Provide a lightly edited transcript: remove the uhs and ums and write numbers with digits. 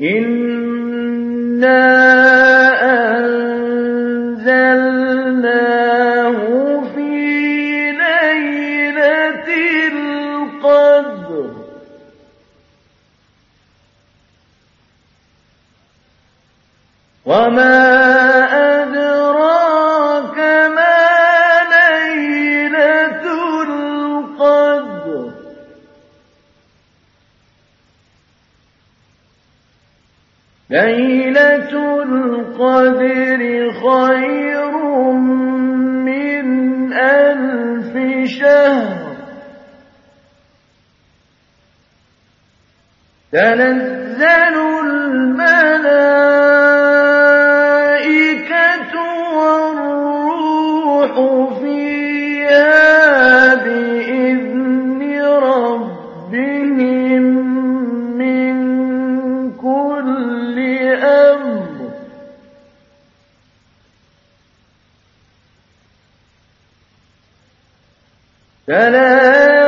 إِنَّا أَنزَلْنَاهُ فِي لَيْلَةِ الْقَدْرِ وَمَا أَدْرَاكَ مَا لَيْلَةُ الْقَدْرِ لَيْلَةُ الْقَدْرِ خَيْرٌ مِّنْ أَلْفِ شَهْرٍ تَنَزَّلُ الْمَلَائِكَةُ وَالرُّوحُ فِيهَا بِإِذْنِ رَبِّهِم مِّن كُلِّ أَمْرٍ سَلَامٌ